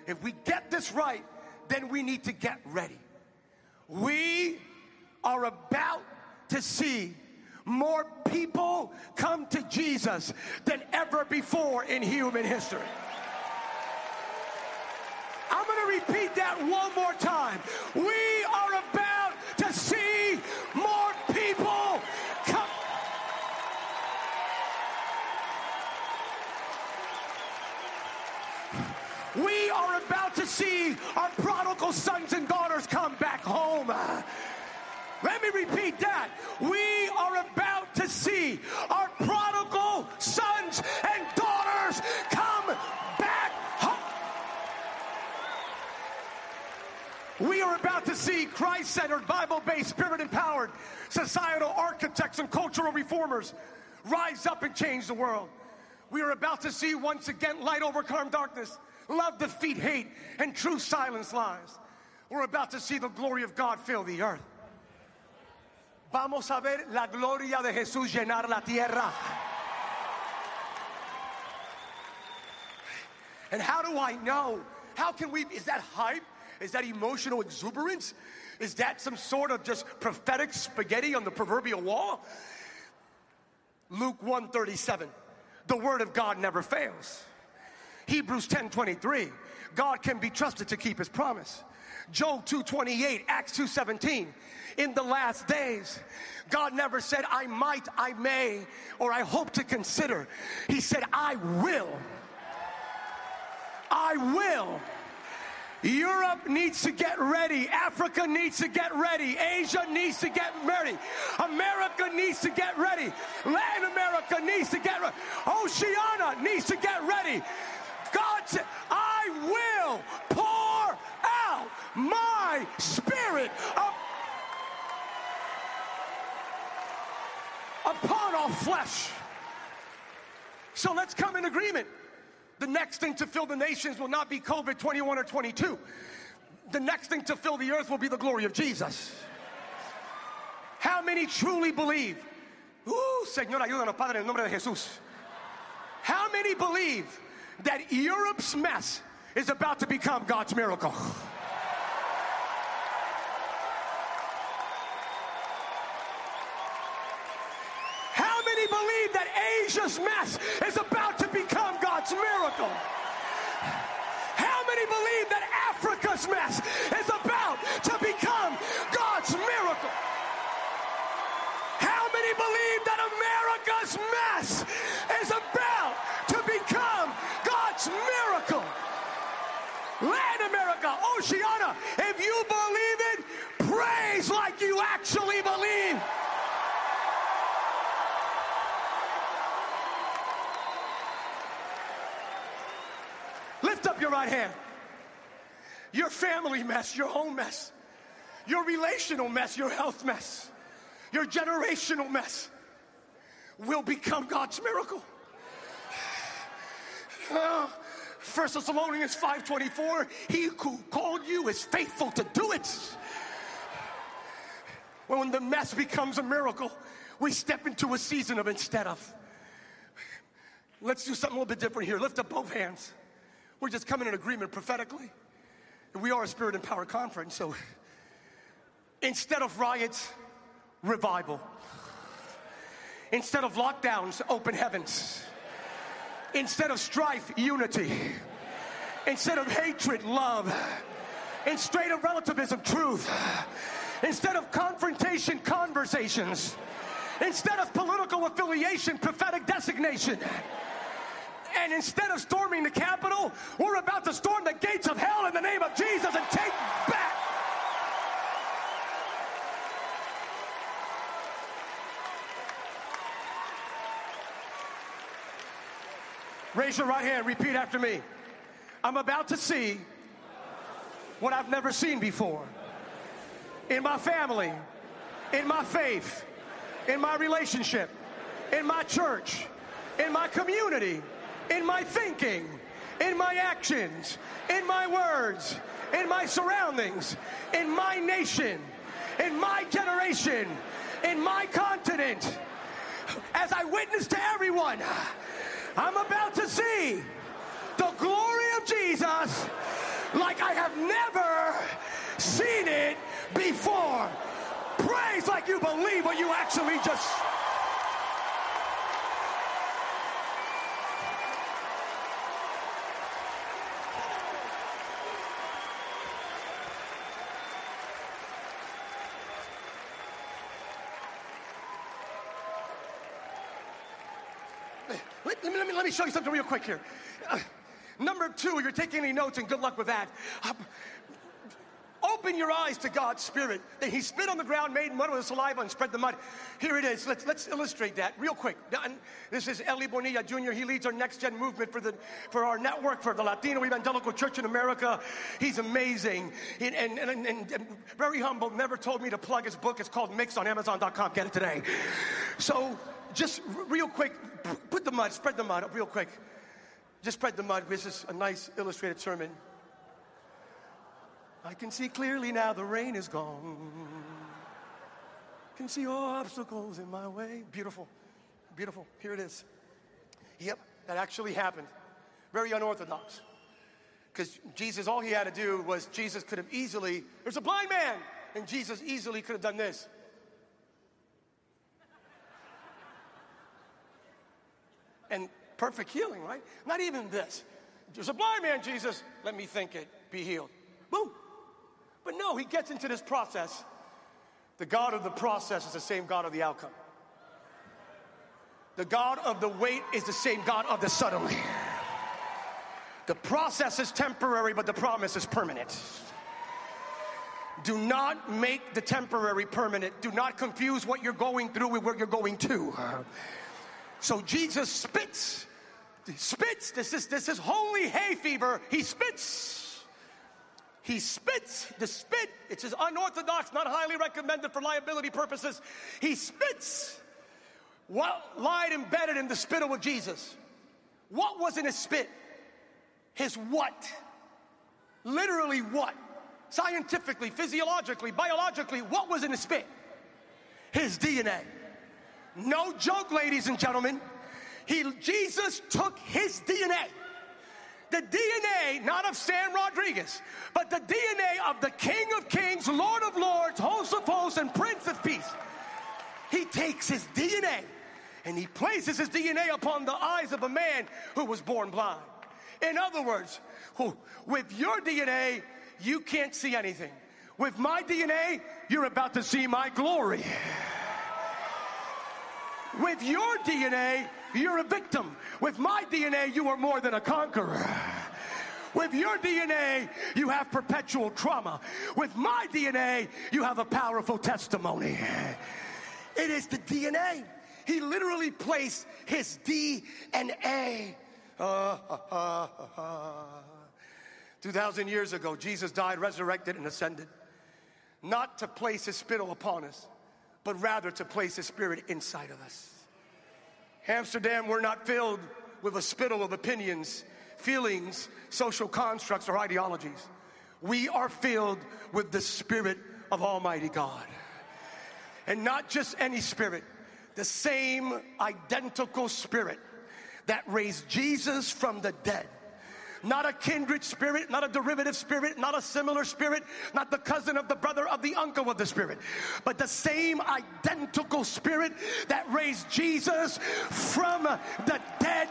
if we get this right, then we need to get ready. We are about to see more people come to Jesus than ever before in human history. I'm going to repeat that one more time. We are about to see more people come. We are about to see our prodigal sons and daughters come back home. Let me repeat that. We are about to see our prodigal sons and daughters come back home. We are about to see Christ-centered, Bible-based, Spirit-empowered, societal architects and cultural reformers rise up and change the world. We are about to see once again light overcome darkness, love defeat hate, and truth silence lies. We're about to see the glory of God fill the earth. Vamos a ver la gloria de Jesús llenar la tierra. And how do I know? How can we, is that hype? Is that emotional exuberance? Is that some sort of just prophetic spaghetti on the proverbial wall? Luke 1:37, the word of God never fails. Hebrews 10:23, God can be trusted to keep his promise. Job 2:28, Acts 2:17, in the last days, God never said, I might, I may, or I hope to consider. He said, I will. I will. Europe needs to get ready. Africa needs to get ready. Asia needs to get ready. America needs to get ready. Latin America needs to get ready. Oceania needs to get ready. God said, I will pour out my spirit upon all flesh. So let's come in agreement. The next thing to fill the nations will not be COVID 21 or 22. The next thing to fill the earth will be the glory of Jesus. How many truly believe? Señor, ayúdanos, Padre, en nombre de Jesús. How many believe that Europe's mess is about to become God's miracle? How many believe that Asia's mess is about to become God's miracle? How many believe that Africa's mess is about to become God's miracle? How many believe that America's mess is about to become God's miracle? Latin America, Oceania, if you believe it, praise like you actually believe. Lift up your right hand. Your family mess, your home mess, your relational mess, your health mess, your generational mess will become God's miracle. 1 Thessalonians 5:24, he who called you is faithful to do it. When the mess becomes a miracle, we step into a season of instead of. Let's do something a little bit different here. Lift up both hands. We're just coming in agreement prophetically. We are a Spirit and Power conference, so instead of riots, revival. Instead of lockdowns, open heavens. Instead of strife, unity. Instead of hatred, love. Instead of relativism, truth. Instead of confrontation, conversations. Instead of political affiliation, prophetic designation. And instead of storming the Capitol, we're about to storm the gates of hell in the name of Jesus and take back. Raise your right hand, repeat after me. I'm about to see what I've never seen before. In my family, in my faith, in my relationship, in my church, in my community, in my thinking, in my actions, in my words, in my surroundings, in my nation, in my generation, in my continent. As I witness to everyone, I'm about to see the glory of Jesus like I have never seen it before. Praise like you believe what you actually just... Let me show you something real quick here. Number 2, you're taking any notes, and good luck with that. Open your eyes to God's Spirit. He spit on the ground, made mud with his saliva, and spread the mud. Here it is. Let's illustrate that real quick. This is Eli Bonilla Jr. He leads our Next Gen movement for our network, for the Latino Evangelical Church in America. He's amazing and very humble. Never told me to plug his book. It's called Mix on Amazon.com. Get it today. So just real quick, put the mud, spread the mud up real quick. Just spread the mud. This is a nice illustrated sermon. I can see clearly now the rain is gone. Can see all obstacles in my way. Beautiful, beautiful. Here it is. Yep, that actually happened. Very unorthodox. Because Jesus, all he had to do was, Jesus could have easily, there's a blind man, and Jesus easily could have done this. And perfect healing, right? Not even this. There's a blind man, Jesus, let me think it, be healed. Boom. But no, he gets into this process. The God of the process is the same God of the outcome. The God of the wait is the same God of the suddenly. The process is temporary, but the promise is permanent. Do not make the temporary permanent. Do not confuse what you're going through with where you're going to. So Jesus spits. He spits. This is holy hay fever. He spits. He spits. The spit, it's unorthodox, not highly recommended for liability purposes. He spits. What lied embedded in the spittle of Jesus? What was in his spit? His what? Literally what? Scientifically, physiologically, biologically, what was in his spit? His DNA. No joke, ladies and gentlemen. Jesus took his DNA. The DNA, not of Sam Rodriguez, but the DNA of the King of Kings, Lord of Lords, Host of Hosts, and Prince of Peace. He takes his DNA and he places his DNA upon the eyes of a man who was born blind. In other words, with your DNA, you can't see anything. With my DNA, you're about to see my glory. With your DNA, you're a victim. With my DNA, you are more than a conqueror. With your DNA, you have perpetual trauma. With my DNA, you have a powerful testimony. It is the DNA. He literally placed his DNA. 2,000 years ago, Jesus died, resurrected, and ascended. Not to place his spittle upon us, but rather to place his Spirit inside of us. Amsterdam, we're not filled with a spittle of opinions, feelings, social constructs, or ideologies. We are filled with the Spirit of Almighty God. And not just any Spirit, the same identical Spirit that raised Jesus from the dead. Not a kindred spirit, not a derivative spirit, not a similar spirit, not the cousin of the brother of the uncle of the Spirit, but the same identical Spirit that raised Jesus from the dead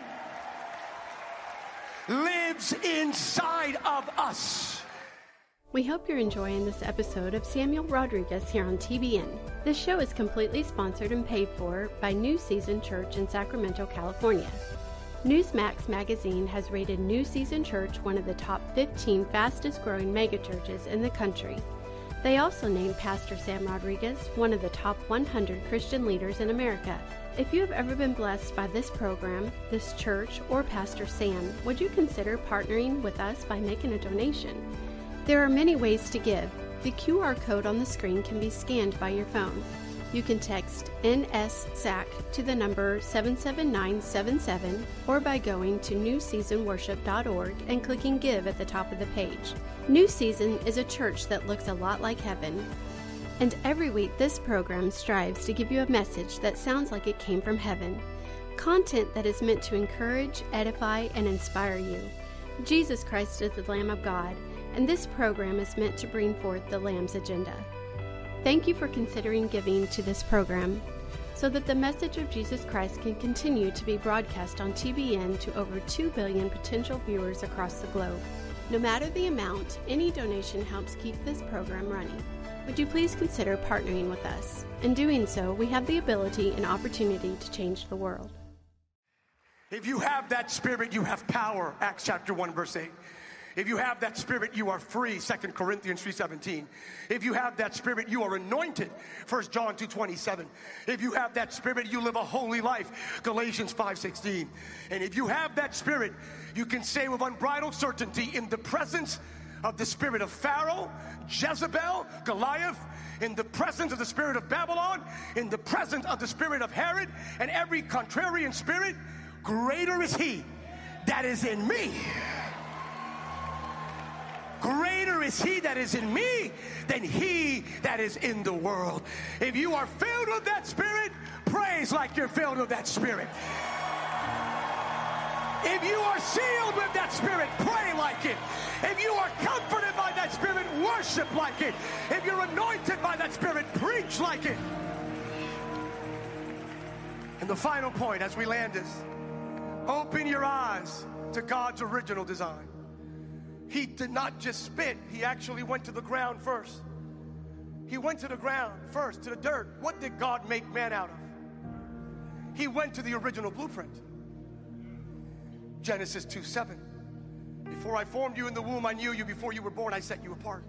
lives inside of us. We hope you're enjoying this episode of Samuel Rodriguez here on TBN. This show is completely sponsored and paid for by New Season Church in Sacramento, California. Newsmax magazine has rated New Season Church one of the top 15 fastest growing megachurches in the country. They also named Pastor Sam Rodriguez one of the top 100 Christian leaders in America. If you have ever been blessed by this program, this church, or Pastor Sam, would you consider partnering with us by making a donation? There are many ways to give. The QR code on the screen can be scanned by your phone. You can text NSSAC to the number 77977 or by going to newseasonworship.org and clicking Give at the top of the page. New Season is a church that looks a lot like heaven. And every week this program strives to give you a message that sounds like it came from heaven. Content that is meant to encourage, edify, and inspire you. Jesus Christ is the Lamb of God, and this program is meant to bring forth the Lamb's agenda. Thank you for considering giving to this program so that the message of Jesus Christ can continue to be broadcast on TBN to over 2 billion potential viewers across the globe. No matter the amount, any donation helps keep this program running. Would you please consider partnering with us? In doing so, we have the ability and opportunity to change the world. If you have that spirit, you have power. Acts chapter 1, verse 8. If you have that spirit, you are free. 2 Corinthians 3:17. If you have that spirit, you are anointed. 1 John 2:27. If you have that spirit, you live a holy life. Galatians 5:16. And if you have that spirit, you can say with unbridled certainty, in the presence of the spirit of Pharaoh, Jezebel, Goliath, in the presence of the spirit of Babylon, in the presence of the spirit of Herod, and every contrarian spirit, greater is he that is in me. Greater is he that is in me than he that is in the world. If you are filled with that spirit, praise like you're filled with that spirit. If you are sealed with that spirit, pray like it. If you are comforted by that spirit, worship like it. If you're anointed by that spirit, preach like it. And the final point as we land is, open your eyes to God's original design. He did not just spit. He actually went to the ground first. He went to the ground first, to the dirt. What did God make man out of? He went to the original blueprint. Genesis 2:7. Before I formed you in the womb, I knew you. Before you were born, I set you apart.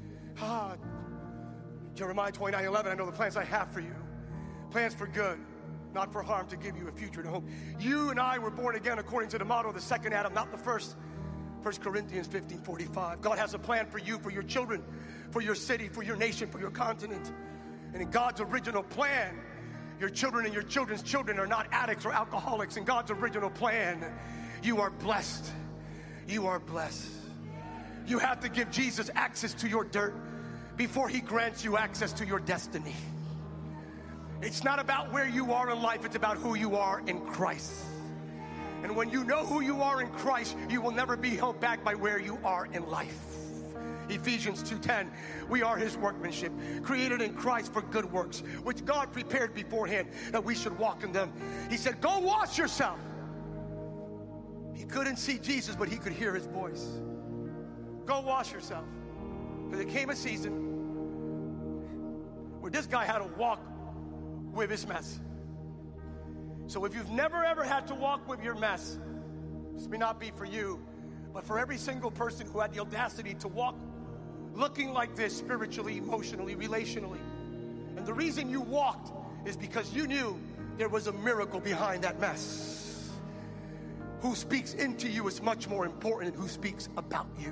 Jeremiah 29:11. I know the plans I have for you. Plans for good, not for harm, to give you a future and hope. You and I were born again according to the model of the second Adam, not the first. 1 Corinthians 15:45. God has a plan for you, for your children, for your city, for your nation, for your continent. And in God's original plan, your children and your children's children are not addicts or alcoholics. In God's original plan, you are blessed. You are blessed. You have to give Jesus access to your dirt before he grants you access to your destiny. It's not about where you are in life, it's about who you are in Christ. And when you know who you are in Christ, you will never be held back by where you are in life. Ephesians 2:10, we are his workmanship, created in Christ for good works, which God prepared beforehand that we should walk in them. He said, go wash yourself. He couldn't see Jesus, but he could hear his voice. Go wash yourself. Because there came a season where this guy had to walk with his mess. So if you've never ever had to walk with your mess, this may not be for you, but for every single person who had the audacity to walk looking like this spiritually, emotionally, relationally. And the reason you walked is because you knew there was a miracle behind that mess. Who speaks into you is much more important than who speaks about you.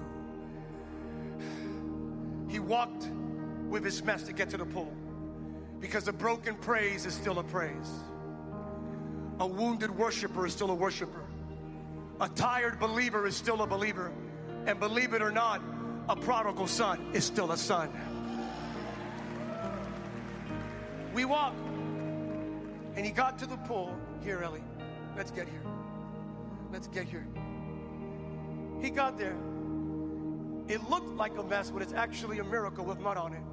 He walked with his mess to get to the pool, because a broken praise is still a praise. A wounded worshiper is still a worshiper. A tired believer is still a believer. And believe it or not, a prodigal son is still a son. We walk. And he got to the pool. Here, Ellie. Let's get here. Let's get here. He got there. It looked like a mess, but it's actually a miracle with mud on it.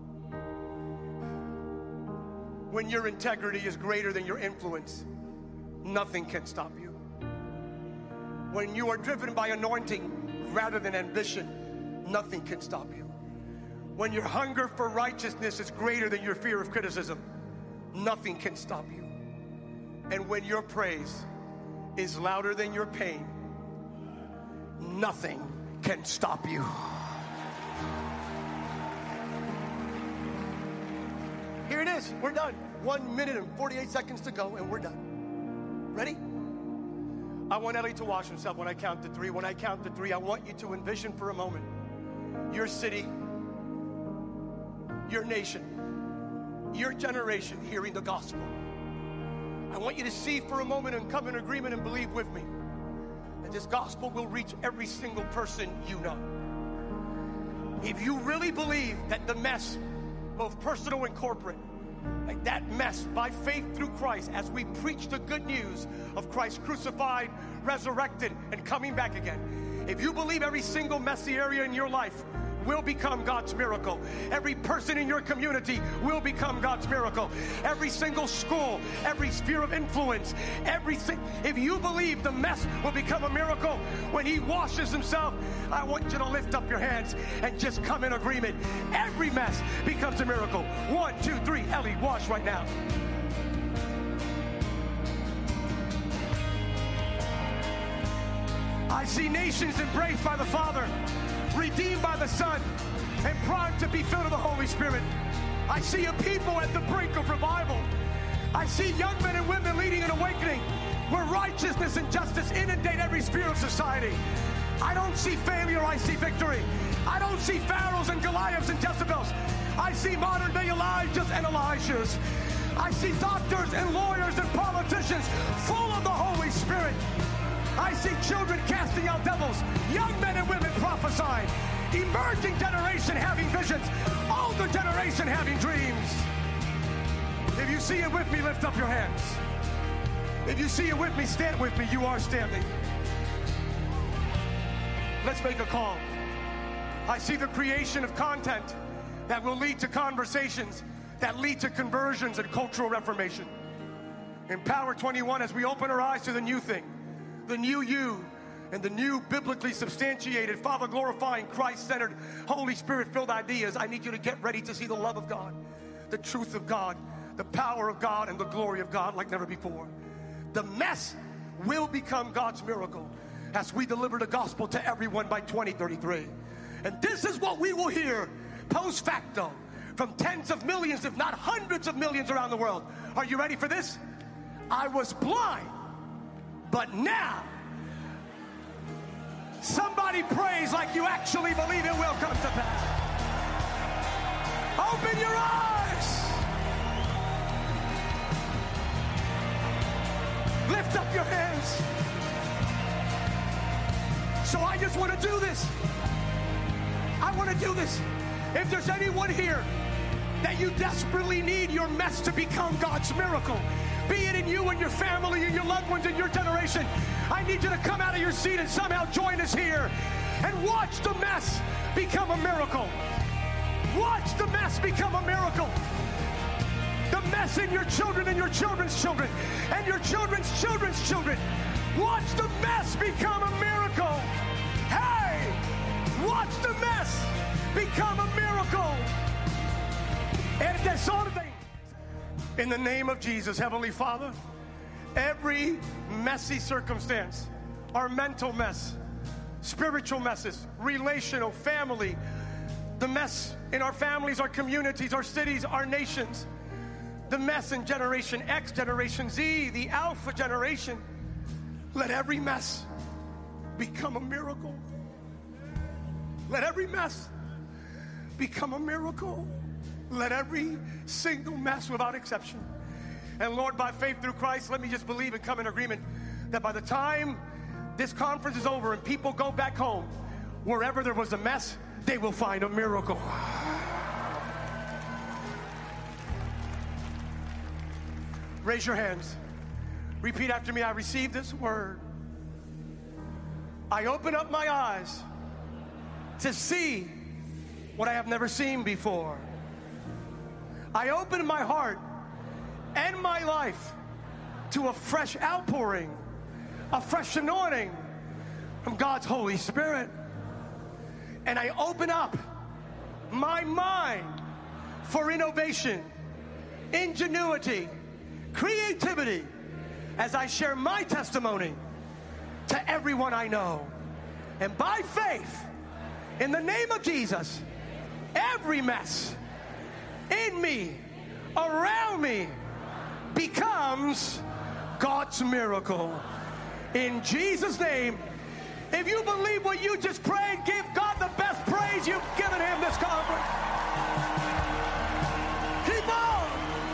When your integrity is greater than your influence, nothing can stop you. When you are driven by anointing rather than ambition, nothing can stop you. When your hunger for righteousness is greater than your fear of criticism, nothing can stop you. And when your praise is louder than your pain, nothing can stop you. Here it is. We're done. 1 minute and 48 seconds to go, and we're done. Ready? I want Ellie to wash himself when I count to 3. When I count to 3, I want you to envision for a moment your city, your nation, your generation hearing the gospel. I want you to see for a moment and come in agreement and believe with me that this gospel will reach every single person you know. If you really believe that the mess, both personal and corporate, like that mess by faith through Christ, as we preach the good news of Christ crucified, resurrected, and coming back again. If you believe every single messy area in your life will become God's miracle. Every person in your community will become God's miracle. Every single school, every sphere of influence, if you believe the mess will become a miracle when he washes himself, I want you to lift up your hands and just come in agreement. Every mess becomes a miracle. 1, 2, 3, Ellie, wash right now. I see nations embraced by the Father, redeemed by the Son, and primed to be filled with the Holy Spirit. I see a people at the brink of revival. I see young men and women leading an awakening where righteousness and justice inundate every sphere of society. I don't see failure, I see victory. I don't see Pharaohs and Goliaths and Jezebels. I see modern day Elijahs and Elishas. I see doctors and lawyers and politicians full of the Holy Spirit. I see children casting out devils, young men and women prophesying, emerging generation having visions, older generation having dreams. If you see it with me, lift up your hands. If you see it with me, stand with me. You are standing. Let's make a call. I see the creation of content that will lead to conversations that lead to conversions and cultural reformation. In Power 21, as we open our eyes to the new thing, the new you, and the new biblically substantiated, Father glorifying, Christ-centered, Holy Spirit-filled ideas, I need you to get ready to see the love of God, the truth of God, the power of God, and the glory of God like never before. The mess will become God's miracle as we deliver the gospel to everyone by 2033. And this is what we will hear post facto from tens of millions, if not hundreds of millions around the world. Are you ready for this? I was blind, but now. Somebody praise like you actually believe it will come to pass. Open your eyes. Lift up your hands. So I just want to do this. I want to do this. If there's anyone here that you desperately need your mess to become God's miracle, be it in you and your family and your loved ones and your generation, I need you to come out of your seat and somehow join us here and watch the mess become a miracle. Watch the mess become a miracle. The mess in your children and your children's children and your children's children's children. Watch the mess become a miracle. Hey, watch the mess become a miracle. And that's all the thing. In the name of Jesus, Heavenly Father, every messy circumstance, our mental mess, spiritual messes, relational, family, the mess in our families, our communities, our cities, our nations, the mess in Generation X, Generation Z, the Alpha generation, let every mess become a miracle. Let every mess become a miracle. Let every single mess without exception. And Lord, by faith through Christ, let me just believe and come in agreement that by the time this conference is over and people go back home, wherever there was a mess, they will find a miracle. Raise your hands. Repeat after me. I receive this word. I open up my eyes to see what I have never seen before. I open my heart and my life to a fresh outpouring, a fresh anointing from God's Holy Spirit. And I open up my mind for innovation, ingenuity, creativity as I share my testimony to everyone I know. And by faith, in the name of Jesus, every mess in me, around me, becomes God's miracle. In Jesus' name, if you believe what you just prayed, give God the best praise you've given him this conference. Keep on.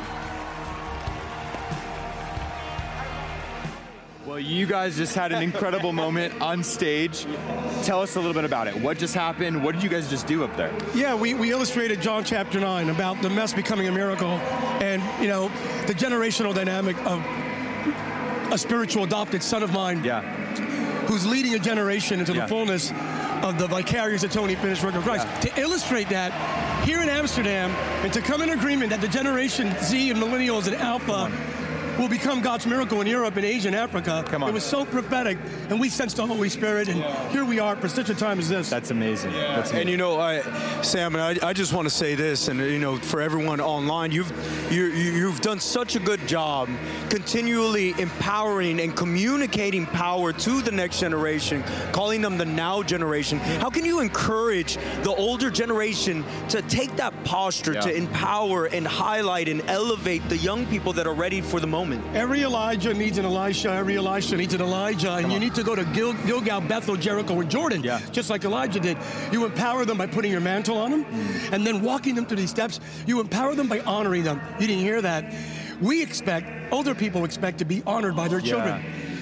Well, you guys just had an incredible moment on stage. Tell us a little bit about it. What just happened? What did you guys just do up there? Yeah, we illustrated John chapter 9 about the mess becoming a miracle and, you know, the generational dynamic of a spiritual adopted son of mine. Yeah. who's leading a generation into the fullness of the vicarious atoning finished work of Christ. To illustrate that, here in Amsterdam, and to come in agreement that the Generation Z and Millennials and Alpha will become God's miracle in Europe and Asia and Africa. It was so prophetic, and we sensed the Holy Spirit, and here we are for such a time as this. That's amazing. That's amazing. And you know, Sam, and I just want to say this, and you know, for everyone online, you've done such a good job continually empowering and communicating power to the next generation, calling them the now generation. How can you encourage the older generation to take that posture to empower and highlight and elevate the young people that are ready for the moment? Every Elijah needs an Elisha. Every Elisha needs an Elijah. And you need to go to Gilgal, Bethel, Jericho, and Jordan, just like Elijah did. You empower them by putting your mantle on them and then walking them through these steps. You empower them by honoring them. You didn't hear that. Older people expect to be honored by their children.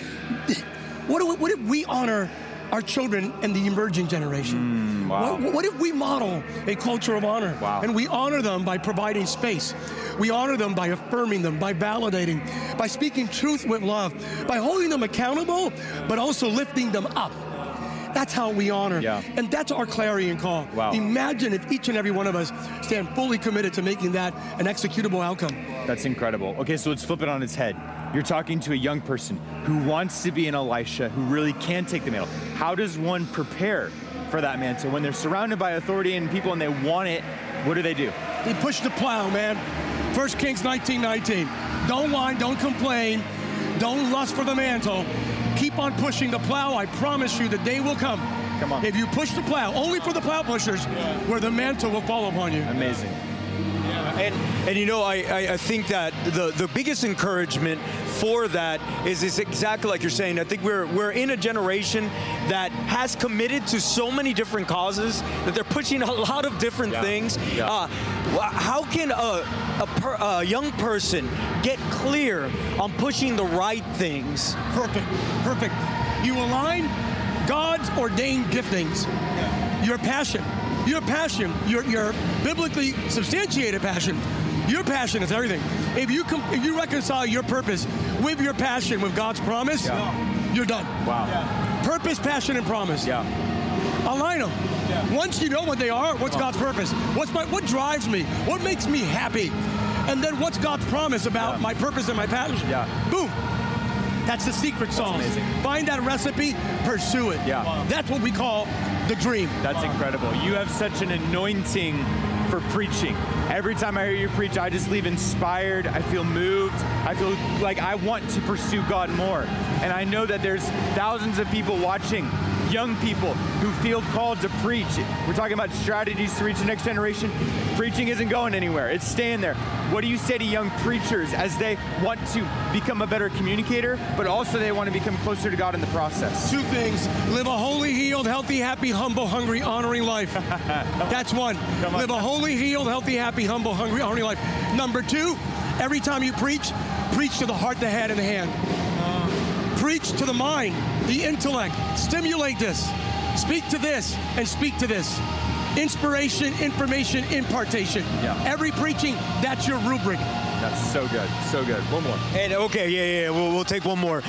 What if we honor our children and the emerging generation? What if we model a culture of honor? And we honor them by providing space. We honor them by affirming them, by validating, by speaking truth with love, by holding them accountable, but also lifting them up. That's how we honor. And that's our clarion call. Imagine if each and every one of us stand fully committed to making that an executable outcome. That's incredible. Okay, so let's flip it on its head. You're talking to a young person who wants to be an Elisha, who really can take the mantle. How does one prepare for that mantle? When they're surrounded by authority and people and they want it, what do? They push the plow, man. 1 Kings 19:19. Don't whine, don't complain, don't lust for the mantle. Keep on pushing the plow. I promise you the day will come. Come on. If you push the plow, only for the plow pushers, where the mantle will fall upon you. Amazing. And you know, I think that the biggest encouragement for that is exactly like you're saying. I think we're in a generation that has committed to so many different causes that they're pushing a lot of different things. How can a young person get clear on pushing the right things? Perfect. You align God's ordained giftings, your passion, your biblically substantiated passion. Your passion is everything. If you reconcile your purpose with your passion, with God's promise, you're done. Purpose, passion, and promise. Align them. Once you know what they are, what's God's purpose? What drives me? What makes me happy? And then what's God's promise about my purpose and my passion? Boom. That's the secret sauce. Find that recipe, pursue it. That's what we call the dream. That's incredible. You have such an anointing for preaching. Every time I hear you preach, I just leave inspired. I feel moved. I feel like I want to pursue God more. And I know that there's thousands of people watching, young people who feel called to preach. We're talking about strategies to reach the next generation. Preaching isn't going anywhere. It's staying there. What do you say to young preachers as they want to become a better communicator, but also they want to become closer to God in the process? Two things. Live a holy, healed, healthy, happy, humble, hungry, honoring life. That's one. Live a holy, healed, healthy, happy, humble, hungry, honoring life. Number two, every time you preach to the heart, the head, and the hand. Preach to the mind, the intellect. Stimulate this. Speak to this and speak to this. Inspiration, information, impartation. Every preaching, that's your rubric. That's so good. So good. One more. And okay, we'll take one more.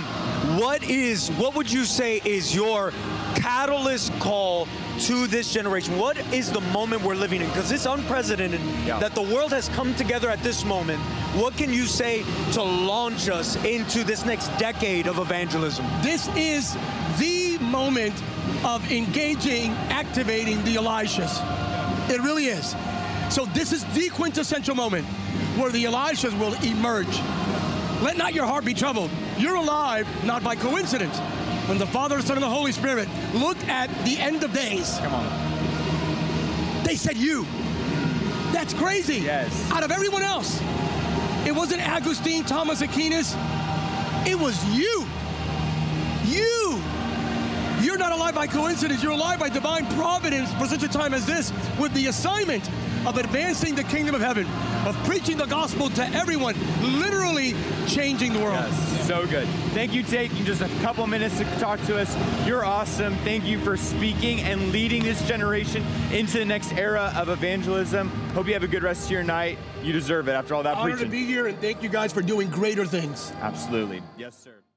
What would you say is your catalyst call to this generation? What is the moment we're living in? Because it's unprecedented that the world has come together at this moment. What can you say to launch us into this next decade of evangelism? This is the moment of engaging, activating the Elishas. It really is. So this is the quintessential moment where the Elishas will emerge. Let not your heart be troubled. You're alive, not by coincidence. When the Father, Son, and the Holy Spirit looked at the end of days, they said you. That's crazy. Yes. Out of everyone else, it wasn't Augustine, Thomas Aquinas. It was you. You. You're not alive by coincidence. You're alive by divine providence for such a time as this, with the assignment of advancing the kingdom of heaven, of preaching the gospel to everyone, literally changing the world. Yes, so good. Thank you, taking just a couple minutes to talk to us. You're awesome. Thank you for speaking and leading this generation into the next era of evangelism. Hope you have a good rest of your night. You deserve it after all that preaching. Honored to be here, and thank you guys for doing greater things. Absolutely. Yes, sir.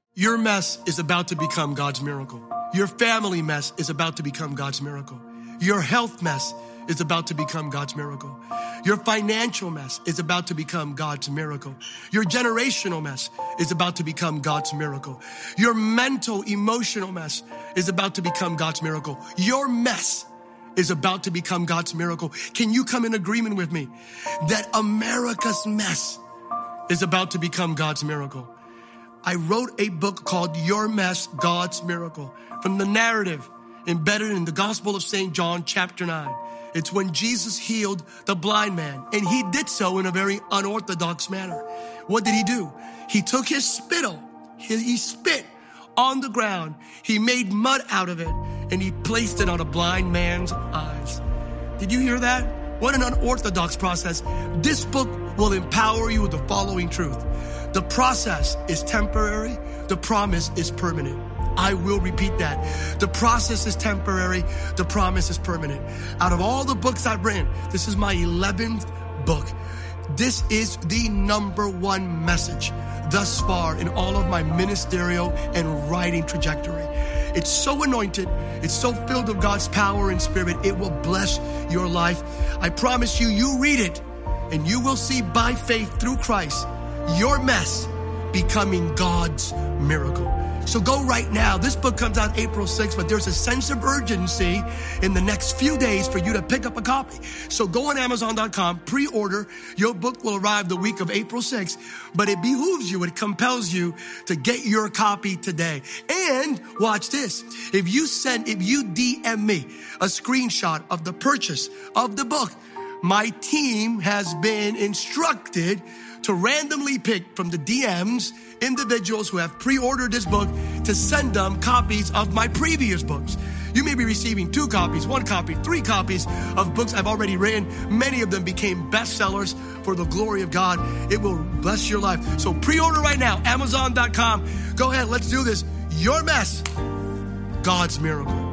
Your mess is about to become God's miracle. Your family mess is about to become God's miracle. Your health mess is about to become God's miracle. Your financial mess is about to become God's miracle. Your generational mess is about to become God's miracle. Your mental, emotional mess is about to become God's miracle. Your mess is about to become God's miracle. Can you come in agreement with me that America's mess is about to become God's miracle? I wrote a book called Your Mess, God's Miracle, from the narrative embedded in the Gospel of St. John, chapter 9. It's when Jesus healed the blind man, and he did so in a very unorthodox manner. What did he do? He took his spittle, he spit on the ground, he made mud out of it, and he placed it on a blind man's eyes. Did you hear that? What an unorthodox process. This book will empower you with the following truth. The process is temporary. The promise is permanent. I will repeat that. The process is temporary. The promise is permanent. Out of all the books I've written, this is my 11th book. This is the number one message thus far in all of my ministerial and writing trajectory. It's so anointed. It's so filled with God's power and spirit. It will bless your life. I promise you, you read it and you will see by faith through Christ your mess becoming God's miracle. So go right now. This book comes out April 6th, but there's a sense of urgency in the next few days for you to pick up a copy. So go on Amazon.com, pre-order. Your book will arrive the week of April 6th, but it behooves you, it compels you to get your copy today. And watch this. If you DM me a screenshot of the purchase of the book, my team has been instructed to randomly pick from the DMs individuals who have pre-ordered this book to send them copies of my previous books. You may be receiving 2 copies, 1 copy, 3 copies of books I've already written. Many of them became bestsellers for the glory of God. It will bless your life. So pre-order right now, Amazon.com. Go ahead, let's do this. Your mess, God's miracle.